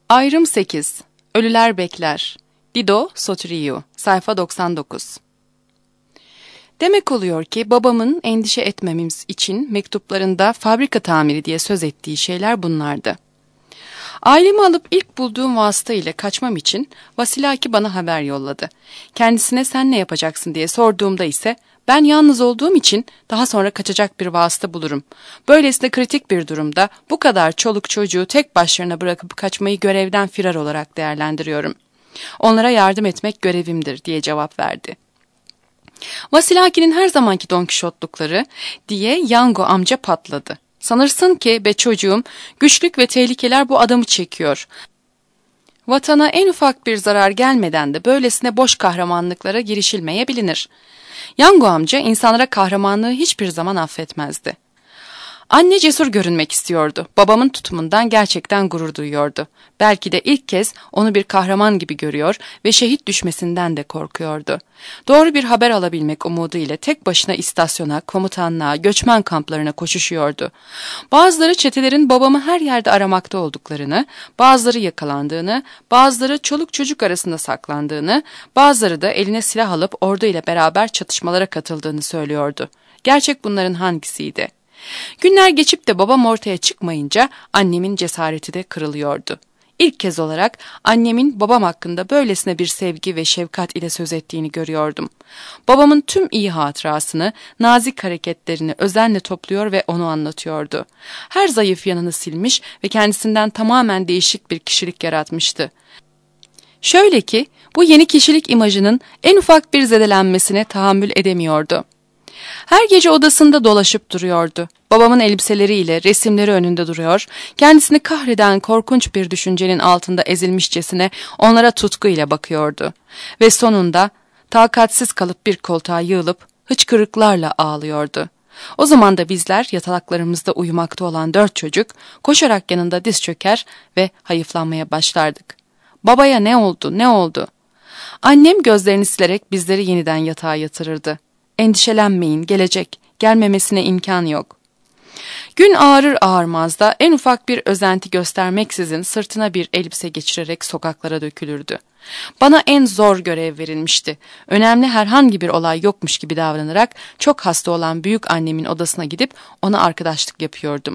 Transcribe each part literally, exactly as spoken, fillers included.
Ayrım sekiz. Ölüler bekler. Dido Soteriou, sayfa doksan dokuz. Demek oluyor ki babamın endişe etmemiz için mektuplarında fabrika tamiri diye söz ettiği şeyler bunlardı. Ailemi alıp ilk bulduğum vasıta ile kaçmam için Vasilaki bana haber yolladı. Kendisine sen ne yapacaksın diye sorduğumda ise ben yalnız olduğum için daha sonra kaçacak bir vasıta bulurum. Böylesine kritik bir durumda bu kadar çoluk çocuğu tek başlarına bırakıp kaçmayı görevden firar olarak değerlendiriyorum. Onlara yardım etmek görevimdir diye cevap verdi. Vasilaki'nin her zamanki Don Kişotlukları diye Yango amca patladı. Sanırsın ki be çocuğum, güçlük ve tehlikeler bu adamı çekiyor. Vatana en ufak bir zarar gelmeden de böylesine boş kahramanlıklara girişilmeye bilinir. Yango amca insanlara kahramanlığı hiçbir zaman affetmezdi. Anne cesur görünmek istiyordu. Babamın tutumundan gerçekten gurur duyuyordu. Belki de ilk kez onu bir kahraman gibi görüyor ve şehit düşmesinden de korkuyordu. Doğru bir haber alabilmek umudu ile tek başına istasyona, komutanlığa, göçmen kamplarına koşuşuyordu. Bazıları çetelerin babamı her yerde aramakta olduklarını, bazıları yakalandığını, bazıları çoluk çocuk arasında saklandığını, bazıları da eline silah alıp ordu ile beraber çatışmalara katıldığını söylüyordu. Gerçek bunların hangisiydi? Günler geçip de babam ortaya çıkmayınca annemin cesareti de kırılıyordu. İlk kez olarak annemin babam hakkında böylesine bir sevgi ve şefkat ile söz ettiğini görüyordum. Babamın tüm iyi hatırasını, nazik hareketlerini özenle topluyor ve onu anlatıyordu. Her zayıf yanını silmiş ve kendisinden tamamen değişik bir kişilik yaratmıştı. Şöyle ki bu yeni kişilik imajının en ufak bir zedelenmesine tahammül edemiyordu. Her gece odasında dolaşıp duruyordu. Babamın elbiseleriyle resimleri önünde duruyor, kendisini kahreden korkunç bir düşüncenin altında ezilmişçesine onlara tutkuyla bakıyordu. Ve sonunda takatsiz kalıp bir koltuğa yığılıp hıçkırıklarla ağlıyordu. O zaman da bizler yatalaklarımızda uyumakta olan dört çocuk koşarak yanında diz çöker ve hayıflanmaya başlardık. Babaya ne oldu, ne oldu? Annem gözlerini silerek bizleri yeniden yatağa yatırırdı. Endişelenmeyin, gelecek, gelmemesine imkan yok. Gün ağarır ağarmaz da en ufak bir özenti göstermeksizin sırtına bir elbise geçirerek sokaklara dökülürdü. Bana en zor görev verilmişti. Önemli herhangi bir olay yokmuş gibi davranarak çok hasta olan büyük annemin odasına gidip ona arkadaşlık yapıyordum.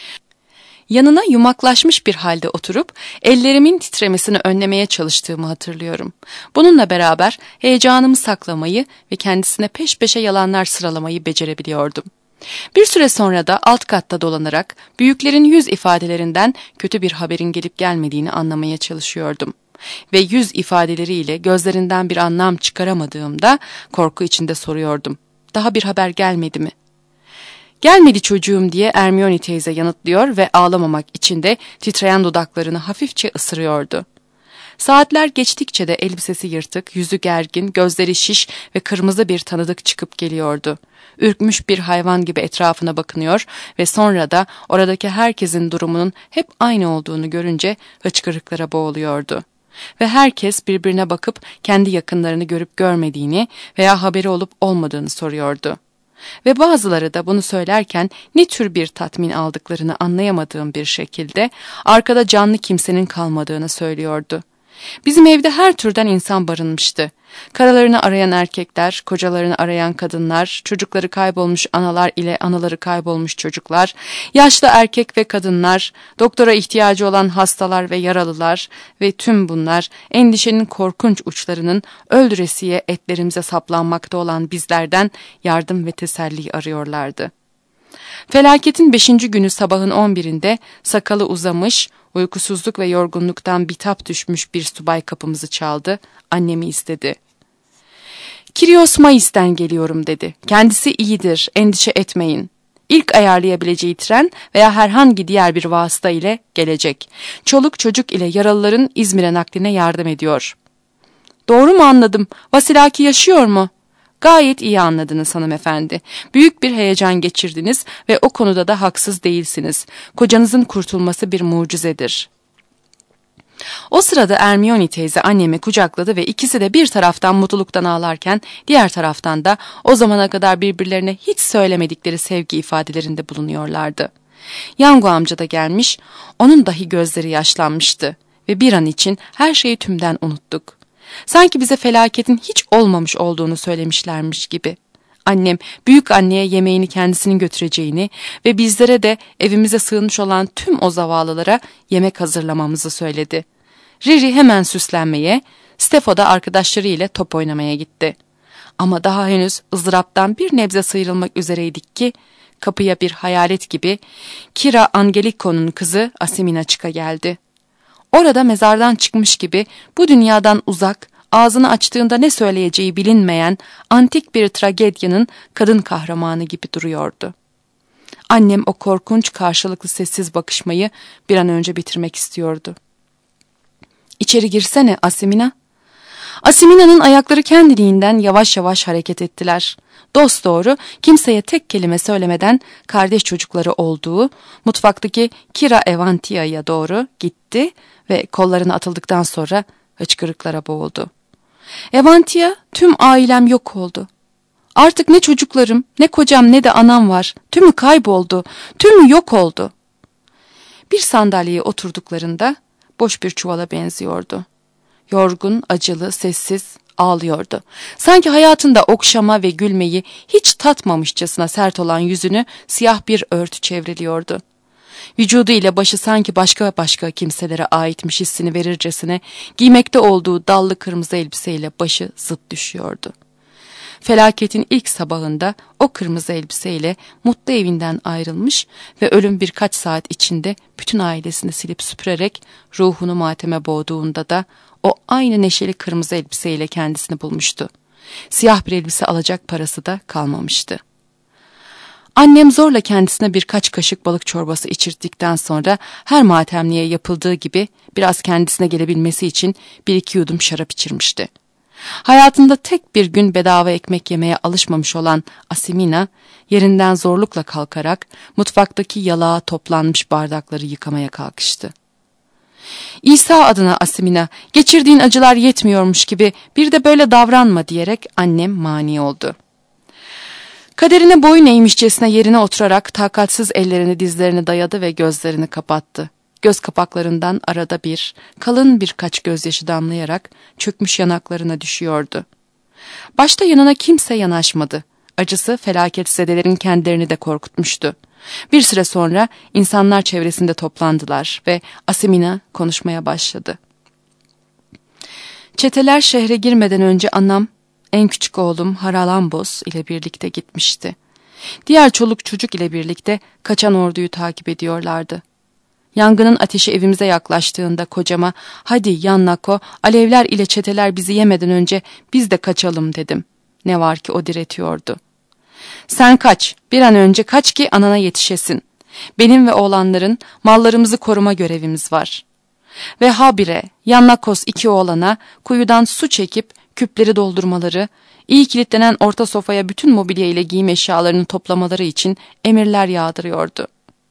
Yanına yumaklaşmış bir halde oturup ellerimin titremesini önlemeye çalıştığımı hatırlıyorum. Bununla beraber heyecanımı saklamayı ve kendisine peş peşe yalanlar sıralamayı becerebiliyordum. Bir süre sonra da alt katta dolanarak büyüklerin yüz ifadelerinden kötü bir haberin gelip gelmediğini anlamaya çalışıyordum. Ve yüz ifadeleriyle gözlerinden bir anlam çıkaramadığımda korku içinde soruyordum. Daha bir haber gelmedi mi? Gelmedi çocuğum diye Hermione teyze yanıtlıyor ve ağlamamak için de titreyen dudaklarını hafifçe ısırıyordu. Saatler geçtikçe de elbisesi yırtık, yüzü gergin, gözleri şiş ve kırmızı bir tanıdık çıkıp geliyordu. Ürkmüş bir hayvan gibi etrafına bakınıyor ve sonra da oradaki herkesin durumunun hep aynı olduğunu görünce hıçkırıklara boğuluyordu. Ve herkes birbirine bakıp kendi yakınlarını görüp görmediğini veya haberi olup olmadığını soruyordu. Ve bazıları da bunu söylerken ne tür bir tatmin aldıklarını anlayamadığım bir şekilde arkada canlı kimsenin kalmadığını söylüyordu. Bizim evde her türden insan barınmıştı. Karalarını arayan erkekler, kocalarını arayan kadınlar, çocukları kaybolmuş analar ile anaları kaybolmuş çocuklar, yaşlı erkek ve kadınlar, doktora ihtiyacı olan hastalar ve yaralılar ve tüm bunlar endişenin korkunç uçlarının öldüresiye etlerimize saplanmakta olan bizlerden yardım ve teselli arıyorlardı. Felaketin beşinci günü sabahın on birinde sakalı uzamış, uykusuzluk ve yorgunluktan bitap düşmüş bir subay kapımızı çaldı, annemi istedi. "Kirios Mais'ten geliyorum," dedi. "Kendisi iyidir, endişe etmeyin. İlk ayarlayabileceği tren veya herhangi diğer bir vasıta ile gelecek. Çoluk çocuk ile yaralıların İzmir'e nakline yardım ediyor." "Doğru mu anladım? Vasilaki yaşıyor mu?" "Gayet iyi anladınız hanımefendi. Büyük bir heyecan geçirdiniz ve o konuda da haksız değilsiniz. Kocanızın kurtulması bir mucizedir." O sırada Hermione teyze annemi kucakladı ve ikisi de bir taraftan mutluluktan ağlarken diğer taraftan da o zamana kadar birbirlerine hiç söylemedikleri sevgi ifadelerinde bulunuyorlardı. Yango amca da gelmiş, onun dahi gözleri yaşlanmıştı ve bir an için her şeyi tümden unuttuk. Sanki bize felaketin hiç olmamış olduğunu söylemişlermiş gibi. Annem büyük anneye yemeğini kendisinin götüreceğini ve bizlere de evimize sığınmış olan tüm o zavallılara yemek hazırlamamızı söyledi. Riri hemen süslenmeye, Stefo da arkadaşları ile top oynamaya gitti. Ama daha henüz ızdıraptan bir nebze sıyrılmak üzereydik ki kapıya bir hayalet gibi Kira Angeliko'nun kızı Asimina çıka geldi. Orada mezardan çıkmış gibi bu dünyadan uzak, ağzını açtığında ne söyleyeceği bilinmeyen antik bir tragedyanın kadın kahramanı gibi duruyordu. Annem o korkunç karşılıklı sessiz bakışmayı bir an önce bitirmek istiyordu. "İçeri girsene Asimina." Asimina'nın ayakları kendiliğinden yavaş yavaş hareket ettiler. Dosdoğru kimseye tek kelime söylemeden kardeş çocukları olduğu mutfaktaki Kira Evantia'ya doğru gitti ve kollarına atıldıktan sonra hıçkırıklara boğuldu. "Evantia, tüm ailem yok oldu. Artık ne çocuklarım, ne kocam ne de anam var. Tümü kayboldu, tümü yok oldu." Bir sandalyeye oturduklarında boş bir çuvala benziyordu. Yorgun, acılı, sessiz ağlıyordu. Sanki hayatında okşama ve gülmeyi hiç tatmamışçasına sert olan yüzünü siyah bir örtü çevriliyordu. Vücudu ile başı sanki başka başka kimselere aitmiş hissini verircesine giymekte olduğu dallı kırmızı elbiseyle başı zıt düşüyordu. Felaketin ilk sabahında o kırmızı elbiseyle mutlu evinden ayrılmış ve ölüm birkaç saat içinde bütün ailesini silip süpürerek ruhunu mateme boğduğunda da o aynı neşeli kırmızı elbiseyle kendisini bulmuştu. Siyah bir elbise alacak parası da kalmamıştı. Annem zorla kendisine birkaç kaşık balık çorbası içirttikten sonra her matemliğe yapıldığı gibi biraz kendisine gelebilmesi için bir iki yudum şarap içirmişti. Hayatında tek bir gün bedava ekmek yemeye alışmamış olan Asimina yerinden zorlukla kalkarak mutfaktaki yalağa toplanmış bardakları yıkamaya kalkıştı. "İsa adına Asimina, geçirdiğin acılar yetmiyormuş gibi bir de böyle davranma," diyerek annem mani oldu. Kaderine boyun eğmişçesine yerine oturarak takatsiz ellerini dizlerine dayadı ve gözlerini kapattı. Göz kapaklarından arada bir, kalın birkaç gözyaşı damlayarak çökmüş yanaklarına düşüyordu. Başta yanına kimse yanaşmadı. Acısı felaketsizelerin kendilerini de korkutmuştu. Bir süre sonra insanlar çevresinde toplandılar ve Asimina konuşmaya başladı. "Çeteler şehre girmeden önce anam, en küçük oğlum Haralambos ile birlikte gitmişti. Diğer çoluk çocuk ile birlikte kaçan orduyu takip ediyorlardı. Yangının ateşi evimize yaklaştığında kocama, 'Hadi Yannako, alevler ile çeteler bizi yemeden önce biz de kaçalım,' dedim. Ne var ki o diretiyordu. 'Sen kaç, bir an önce kaç ki anana yetişesin. Benim ve oğlanların mallarımızı koruma görevimiz var.' Ve habire Yannakos iki oğlana kuyudan su çekip küpleri doldurmaları, iyi kilitlenen orta sofaya bütün mobilya ile giyim eşyalarını toplamaları için emirler yağdırıyordu.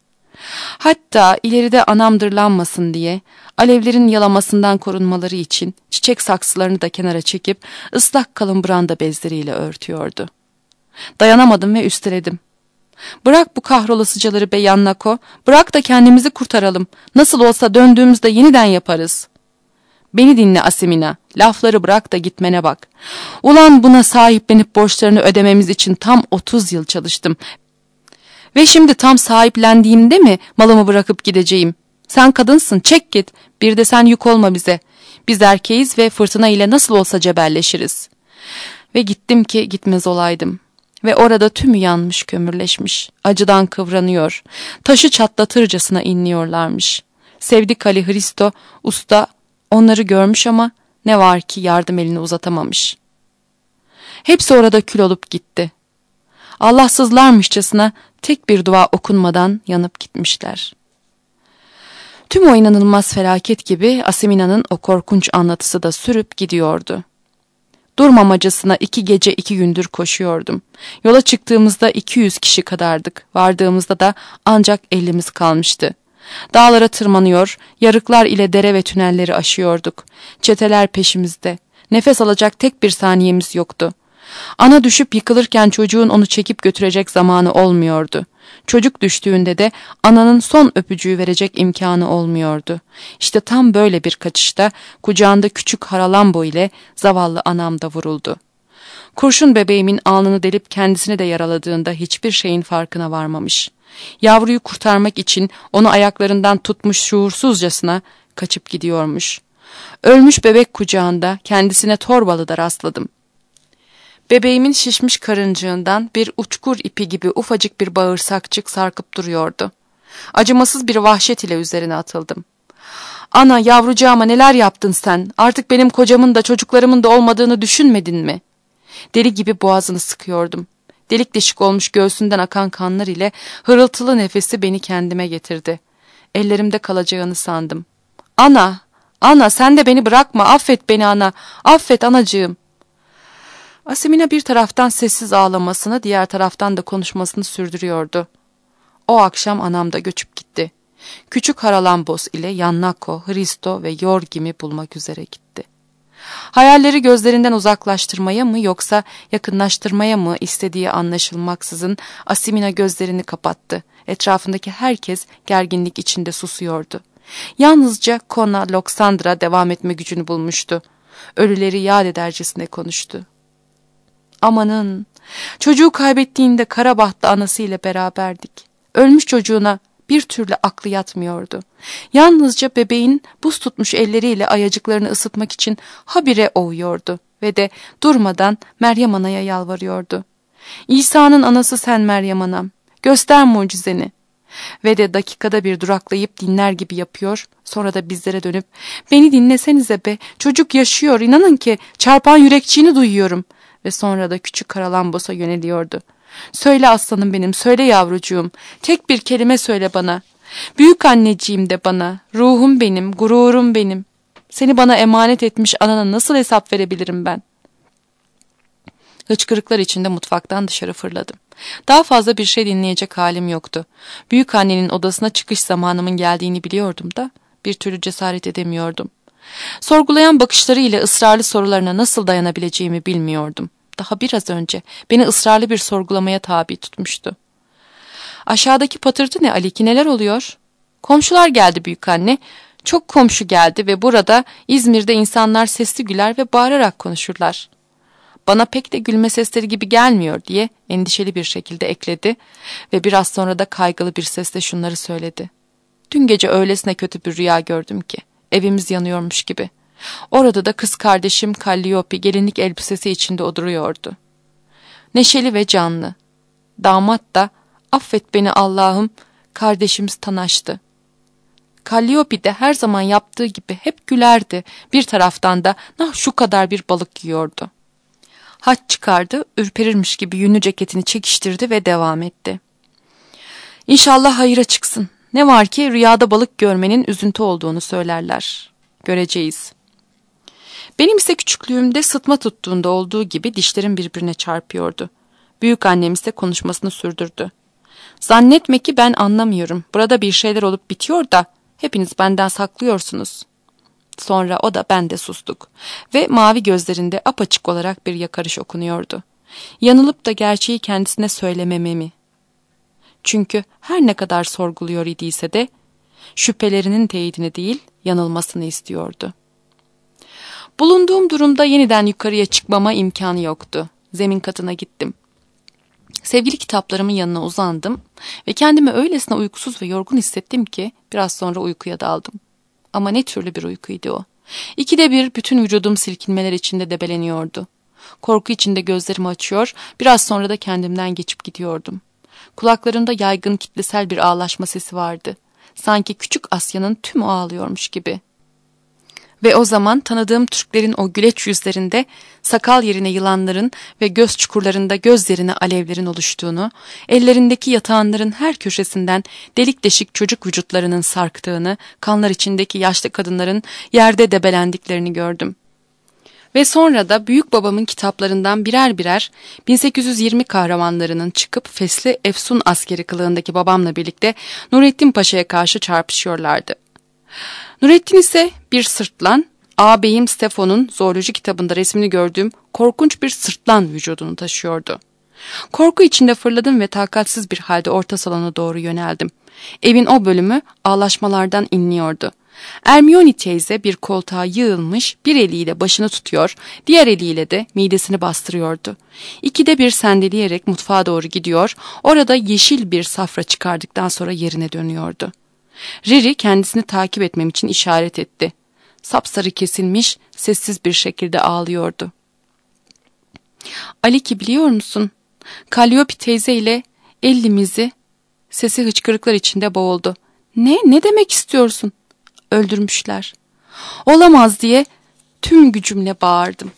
Hatta ileride anam dırlanmasın diye alevlerin yalamasından korunmaları için çiçek saksılarını da kenara çekip ıslak kalın branda bezleriyle örtüyordu. Dayanamadım ve üsteledim. 'Bırak bu kahrolasıcaları be Yannako, bırak da kendimizi kurtaralım. Nasıl olsa döndüğümüzde yeniden yaparız.' 'Beni dinle Asimina, lafları bırak da gitmene bak. Ulan buna sahiplenip borçlarını ödememiz için tam otuz yıl çalıştım. Ve şimdi tam sahiplendiğimde mi malımı bırakıp gideceğim? Sen kadınsın, çek git. Bir de sen yük olma bize. Biz erkeğiz ve fırtına ile nasıl olsa cebelleşiriz.' Ve gittim ki gitmez olaydım. Ve orada tümü yanmış, kömürleşmiş, acıdan kıvranıyor, taşı çatlatırcasına inliyorlarmış. Sevdik Ali Hristo, usta, onları görmüş ama ne var ki yardım elini uzatamamış. Hepsi orada kül olup gitti. Allahsızlarmışçasına tek bir dua okunmadan yanıp gitmişler. Tüm o inanılmaz felaket gibi Asimina'nın o korkunç anlatısı da sürüp gidiyordu. Durmamacasına iki gece iki gündür koşuyordum. Yola çıktığımızda iki yüz kişi kadardık. Vardığımızda da ancak ellimiz kalmıştı. Dağlara tırmanıyor, yarıklar ile dere ve tünelleri aşıyorduk. Çeteler peşimizde. Nefes alacak tek bir saniyemiz yoktu. Ana düşüp yıkılırken çocuğun onu çekip götürecek zamanı olmuyordu. Çocuk düştüğünde de ananın son öpücüğü verecek imkanı olmuyordu. İşte tam böyle bir kaçışta kucağında küçük Haralambo ile zavallı anam da vuruldu. Kurşun bebeğimin alnını delip kendisini de yaraladığında hiçbir şeyin farkına varmamış. Yavruyu kurtarmak için onu ayaklarından tutmuş şuursuzcasına kaçıp gidiyormuş. Ölmüş bebek kucağında kendisine Torbalı'da rastladım. Bebeğimin şişmiş karıncığından bir uçkur ipi gibi ufacık bir bağırsakçık sarkıp duruyordu. Acımasız bir vahşet ile üzerine atıldım. ''Ana, yavrucağıma neler yaptın sen? Artık benim kocamın da çocuklarımın da olmadığını düşünmedin mi?'' Deli gibi boğazını sıkıyordum. Delik deşik olmuş göğsünden akan kanlar ile hırıltılı nefesi beni kendime getirdi. Ellerimde kalacağını sandım. ''Ana, ana sen de beni bırakma, affet beni ana, affet anacığım.'' Asimina bir taraftan sessiz ağlamasını, diğer taraftan da konuşmasını sürdürüyordu. O akşam anam da göçüp gitti. Küçük Haralambos ile Yannako, Hristo ve Yorgim'i bulmak üzere gitti. Hayalleri gözlerinden uzaklaştırmaya mı yoksa yakınlaştırmaya mı istediği anlaşılmaksızın Asimina gözlerini kapattı. Etrafındaki herkes gerginlik içinde susuyordu. Yalnızca Kona Loksandra devam etme gücünü bulmuştu. Ölüleri yad edercesine konuştu. ''Amanın, çocuğu kaybettiğinde Karabaht'ta anasıyla beraberdik. Ölmüş çocuğuna bir türlü aklı yatmıyordu. Yalnızca bebeğin buz tutmuş elleriyle ayacıklarını ısıtmak için habire ovuyordu ve de durmadan Meryem Ana'ya yalvarıyordu. İsa'nın anası sen Meryem Anam, göster mucizeni. Ve de dakikada bir duraklayıp dinler gibi yapıyor, sonra da bizlere dönüp beni dinlesenize be, çocuk yaşıyor, inanın ki çarpan yürekçiğini duyuyorum. Ve sonra da küçük Karalambos'a yöneliyordu. Söyle aslanım benim, söyle yavrucuğum, tek bir kelime söyle bana. Büyük anneciğim de bana, ruhum benim, gururum benim. Seni bana emanet etmiş anana nasıl hesap verebilirim ben? Hıçkırıklar içinde mutfaktan dışarı fırladım. Daha fazla bir şey dinleyecek halim yoktu. Büyük annenin odasına çıkış zamanımın geldiğini biliyordum da bir türlü cesaret edemiyordum. Sorgulayan bakışları ile ısrarlı sorularına nasıl dayanabileceğimi bilmiyordum. Daha biraz önce beni ısrarlı bir sorgulamaya tabi tutmuştu. ''Aşağıdaki patırtı ne Ali ki, neler oluyor?'' ''Komşular geldi büyükanne. Çok komşu geldi ve burada İzmir'de insanlar sesli güler ve bağırarak konuşurlar. Bana pek de gülme sesleri gibi gelmiyor.'' diye endişeli bir şekilde ekledi ve biraz sonra da kaygılı bir sesle şunları söyledi. ''Dün gece öylesine kötü bir rüya gördüm ki evimiz yanıyormuş gibi. Orada da kız kardeşim Kalliope gelinlik elbisesi içinde oturuyordu. Neşeli ve canlı. Damat da affet beni Allah'ım, kardeşimiz Tanaş'tı. Kalliope de her zaman yaptığı gibi hep gülerdi. Bir taraftan da nah şu kadar bir balık yiyordu. Haç çıkardı, ürperirmiş gibi yünlü ceketini çekiştirdi ve devam etti. İnşallah hayıra çıksın. Ne var ki rüyada balık görmenin üzüntü olduğunu söylerler. Göreceğiz. Benim ise küçüklüğümde sıtma tuttuğunda olduğu gibi dişlerim birbirine çarpıyordu. Büyük annem ise konuşmasını sürdürdü. Zannetme ki ben anlamıyorum. Burada bir şeyler olup bitiyor da hepiniz benden saklıyorsunuz. Sonra o da ben de sustuk ve mavi gözlerinde apaçık olarak bir yakarış okunuyordu. Yanılıp da gerçeği kendisine söylememe mi? Çünkü her ne kadar sorguluyor idiyse de şüphelerinin teyidini değil yanılmasını istiyordu. Bulunduğum durumda yeniden yukarıya çıkmama imkanı yoktu. Zemin katına gittim. Sevgili kitaplarımın yanına uzandım ve kendimi öylesine uykusuz ve yorgun hissettim ki biraz sonra uykuya daldım. Ama ne türlü bir uykuydu o. İkide bir bütün vücudum silkinmeler içinde debeleniyordu. Korku içinde gözlerimi açıyor, biraz sonra da kendimden geçip gidiyordum. Kulaklarımda yaygın kitlesel bir ağlaşma sesi vardı. Sanki küçük Asya'nın tümü ağlıyormuş gibi. Ve o zaman tanıdığım Türklerin o güleç yüzlerinde sakal yerine yılanların ve göz çukurlarında göz yerine alevlerin oluştuğunu, ellerindeki yatağanların her köşesinden delik deşik çocuk vücutlarının sarktığını, kanlar içindeki yaşlı kadınların yerde debelendiklerini gördüm. Ve sonra da büyük babamın kitaplarından birer birer bin sekiz yüz yirmi kahramanlarının çıkıp fesli efsun askeri kılığındaki babamla birlikte Nurettin Paşa'ya karşı çarpışıyorlardı. Nurettin ise bir sırtlan, ağabeyim Stefan'ın zooloji kitabında resmini gördüğüm korkunç bir sırtlan vücudunu taşıyordu. Korku içinde fırladım ve takatsiz bir halde orta salona doğru yöneldim. Evin o bölümü ağlaşmalardan inliyordu. Hermione teyze bir koltuğa yığılmış, bir eliyle başını tutuyor, diğer eliyle de midesini bastırıyordu. İkide bir sendeleyerek mutfağa doğru gidiyor, orada yeşil bir safra çıkardıktan sonra yerine dönüyordu. Riri kendisini takip etmem için işaret etti. Sapsarı kesilmiş, sessiz bir şekilde ağlıyordu. "Aliki, biliyor musun? Calliope teyze ile Ellimizi..." Sesi hıçkırıklar içinde boğuldu. "Ne? Ne demek istiyorsun?" "Öldürmüşler." "Olamaz!" diye tüm gücümle bağırdım.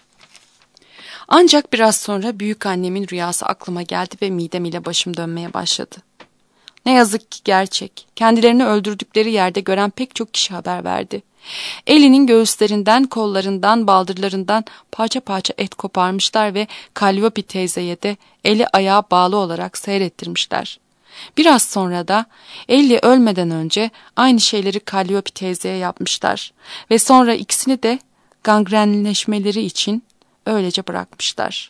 Ancak biraz sonra büyük annemin rüyası aklıma geldi ve midem ile başım dönmeye başladı. Ne yazık ki gerçek. Kendilerini öldürdükleri yerde gören pek çok kişi haber verdi. Ellie'nin göğüslerinden, kollarından, baldırlarından parça parça et koparmışlar ve Calliope teyzeye de eli ayağı bağlı olarak seyrettirmişler. Biraz sonra da Ellie ölmeden önce aynı şeyleri Calliope teyzeye yapmışlar ve sonra ikisini de gangrenleşmeleri için öylece bırakmışlar.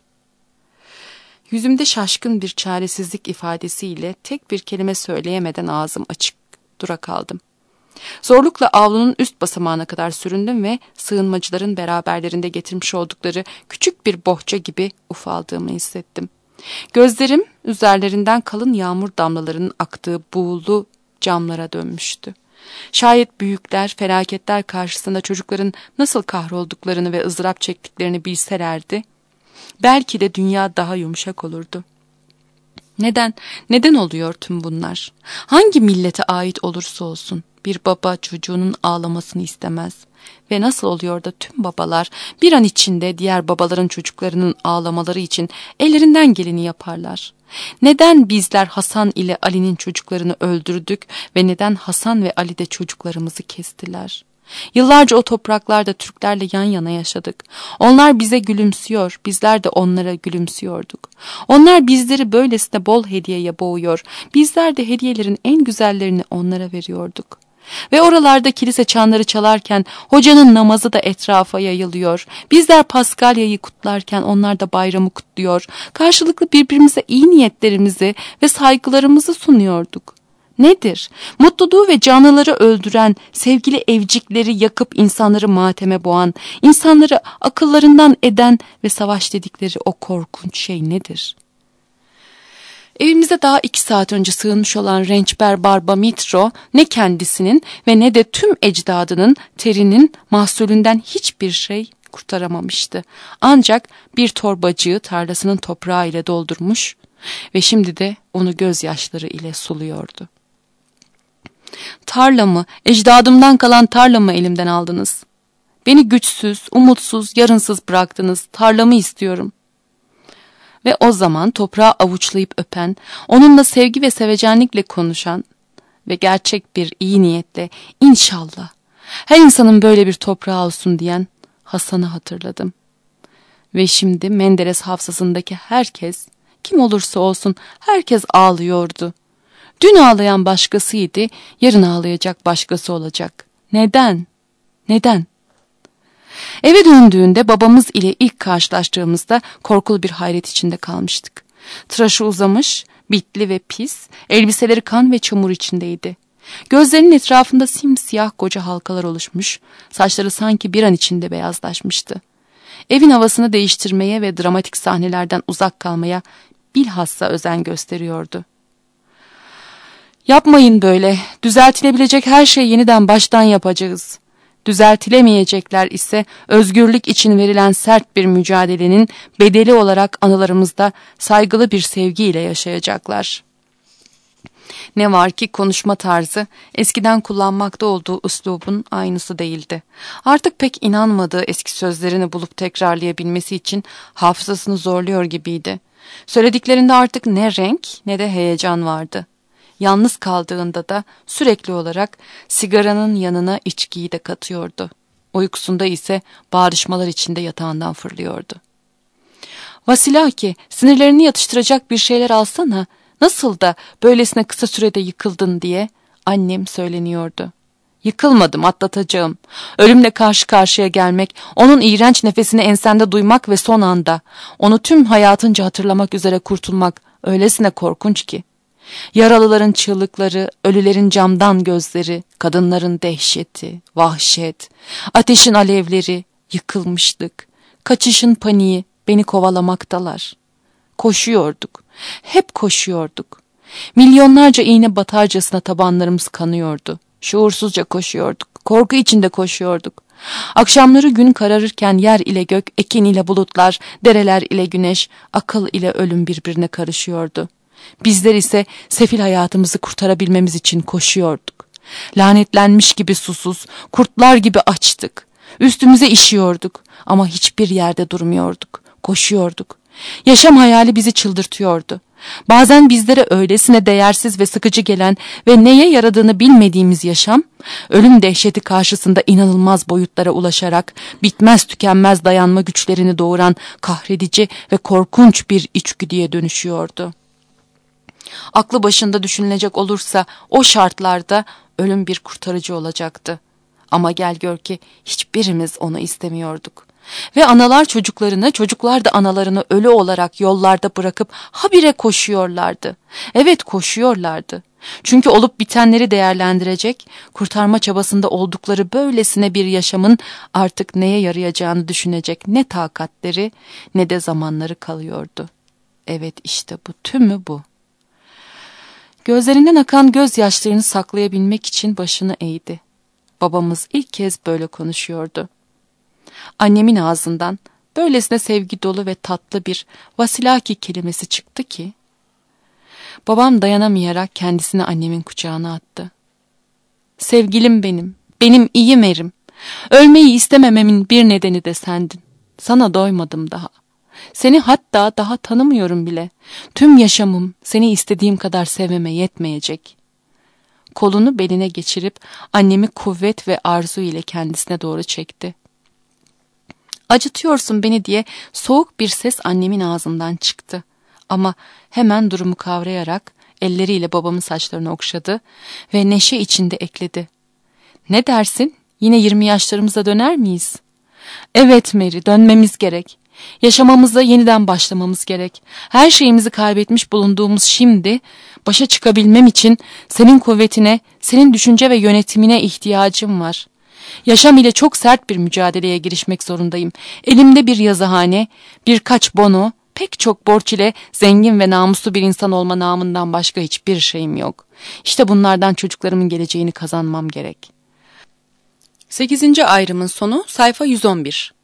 Yüzümde şaşkın bir çaresizlik ifadesiyle tek bir kelime söyleyemeden ağzım açık dura kaldım. Zorlukla avlunun üst basamağına kadar süründüm ve sığınmacıların beraberlerinde getirmiş oldukları küçük bir bohça gibi ufaldığımı hissettim. Gözlerim üzerlerinden kalın yağmur damlalarının aktığı buğulu camlara dönmüştü. Şayet büyükler felaketler karşısında çocukların nasıl kahrolduklarını ve ızdırap çektiklerini bilselerdi, belki de dünya daha yumuşak olurdu. Neden, neden oluyor tüm bunlar? Hangi millete ait olursa olsun bir baba çocuğunun ağlamasını istemez. Ve nasıl oluyor da tüm babalar bir an içinde diğer babaların çocuklarının ağlamaları için ellerinden geleni yaparlar? Neden bizler Hasan ile Ali'nin çocuklarını öldürdük ve neden Hasan ve Ali de çocuklarımızı kestiler? Yıllarca o topraklarda Türklerle yan yana yaşadık. Onlar bize gülümsüyor, bizler de onlara gülümsüyorduk. Onlar bizleri böylesine bol hediyeye boğuyor, bizler de hediyelerin en güzellerini onlara veriyorduk. Ve oralarda kilise çanları çalarken hocanın namazı da etrafa yayılıyor. Bizler Paskalya'yı kutlarken onlar da bayramı kutluyor. Karşılıklı birbirimize iyi niyetlerimizi ve saygılarımızı sunuyorduk. Nedir? Mutluluğu ve canlıları öldüren, sevgili evcikleri yakıp insanları mateme boğan, insanları akıllarından eden ve savaş dedikleri o korkunç şey nedir? Evimize daha iki saat önce sığınmış olan rençber Barba Mitro ne kendisinin ve ne de tüm ecdadının terinin mahsulünden hiçbir şey kurtaramamıştı. Ancak bir torbacığı tarlasının toprağı ile doldurmuş ve şimdi de onu gözyaşları ile suluyordu. "Tarlamı, ecdadımdan kalan tarlamı elimden aldınız. Beni güçsüz, umutsuz, yarınsız bıraktınız. Tarlamı istiyorum." Ve o zaman toprağı avuçlayıp öpen, onunla sevgi ve sevecenlikle konuşan ve gerçek bir iyi niyetle "İnşallah her insanın böyle bir toprağı olsun" diyen Hasan'ı hatırladım. Ve şimdi Menderes hafızasındaki herkes, kim olursa olsun herkes ağlıyordu. Dün ağlayan başkasıydı, yarın ağlayacak başkası olacak. Neden? Neden? Eve döndüğünde babamız ile ilk karşılaştığımızda korkulu bir hayret içinde kalmıştık. Tıraşı uzamış, bitli ve pis, elbiseleri kan ve çamur içindeydi. Gözlerinin etrafında simsiyah koca halkalar oluşmuş, saçları sanki bir an içinde beyazlaşmıştı. Evin havasını değiştirmeye ve dramatik sahnelerden uzak kalmaya bilhassa özen gösteriyordu. "Yapmayın böyle, düzeltilebilecek her şeyi yeniden baştan yapacağız. Düzeltilemeyecekler ise özgürlük için verilen sert bir mücadelenin bedeli olarak anılarımızda saygılı bir sevgiyle yaşayacaklar." Ne var ki konuşma tarzı eskiden kullanmakta olduğu üslubun aynısı değildi. Artık pek inanmadığı eski sözlerini bulup tekrarlayabilmesi için hafızasını zorluyor gibiydi. Söylediklerinde artık ne renk ne de heyecan vardı. Yalnız kaldığında da sürekli olarak sigaranın yanına içkiyi de katıyordu. Uykusunda ise bağrışmalar içinde yatağından fırlıyordu. "Vasilaki, sinirlerini yatıştıracak bir şeyler alsana. Nasıl da böylesine kısa sürede yıkıldın?" diye annem söyleniyordu. Yıkılmadım, atlatacağım. Ölümle karşı karşıya gelmek, onun iğrenç nefesini ensende duymak ve son anda, onu tüm hayatınca hatırlamak üzere kurtulmak öylesine korkunç ki. Yaralıların çığlıkları, ölülerin camdan gözleri, kadınların dehşeti, vahşet, ateşin alevleri, yıkılmışlık, kaçışın paniği beni kovalamaktalar. Koşuyorduk, hep koşuyorduk. Milyonlarca iğne batarcasına tabanlarımız kanıyordu. Şuursuzca koşuyorduk, korku içinde koşuyorduk. Akşamları gün kararırken yer ile gök, ekin ile bulutlar, dereler ile güneş, akıl ile ölüm birbirine karışıyordu. Bizler ise sefil hayatımızı kurtarabilmemiz için koşuyorduk. Lanetlenmiş gibi susuz, kurtlar gibi açtık. Üstümüze işiyorduk ama hiçbir yerde durmuyorduk. Koşuyorduk. Yaşam hayali bizi çıldırtıyordu. Bazen bizlere öylesine değersiz ve sıkıcı gelen ve neye yaradığını bilmediğimiz yaşam, ölüm dehşeti karşısında inanılmaz boyutlara ulaşarak bitmez tükenmez dayanma güçlerini doğuran kahredici ve korkunç bir içgüdüye dönüşüyordu. Aklı başında düşünülecek olursa o şartlarda ölüm bir kurtarıcı olacaktı. Ama gel gör ki hiçbirimiz onu istemiyorduk. Ve analar çocuklarını, çocuklar da analarını ölü olarak yollarda bırakıp habire koşuyorlardı. Evet, koşuyorlardı. Çünkü olup bitenleri değerlendirecek, kurtarma çabasında oldukları böylesine bir yaşamın artık neye yarayacağını düşünecek ne takatleri ne de zamanları kalıyordu. Evet, işte bu, tümü bu. Gözlerinden akan gözyaşlarını saklayabilmek için başını eğdi. Babamız ilk kez böyle konuşuyordu. Annemin ağzından böylesine sevgi dolu ve tatlı bir vasilaki kelimesi çıktı ki, babam dayanamayarak kendisini annemin kucağına attı. Sevgilim benim, benim iyi Merim. Ölmeyi istemememin bir nedeni de sendin. Sana doymadım daha. Seni hatta daha tanımıyorum bile. Tüm yaşamım seni istediğim kadar sevmeme yetmeyecek. Kolunu beline geçirip annemi kuvvet ve arzu ile kendisine doğru çekti. Acıtıyorsun beni diye soğuk bir ses annemin ağzından çıktı. Ama hemen durumu kavrayarak elleriyle babamın saçlarını okşadı ve neşe içinde ekledi. Ne dersin? Yine yirmi yaşlarımıza döner miyiz? Evet Mary, dönmemiz gerek. Yaşamamıza yeniden başlamamız gerek. Her şeyimizi kaybetmiş bulunduğumuz şimdi başa çıkabilmem için senin kuvvetine, senin düşünce ve yönetimine ihtiyacım var. Yaşam ile çok sert bir mücadeleye girişmek zorundayım. Elimde bir yazıhane, birkaç bono, pek çok borç ile zengin ve namuslu bir insan olma namından başka hiçbir şeyim yok. İşte bunlardan çocuklarımın geleceğini kazanmam gerek. sekizinci ayrımın sonu sayfa yüz on bir.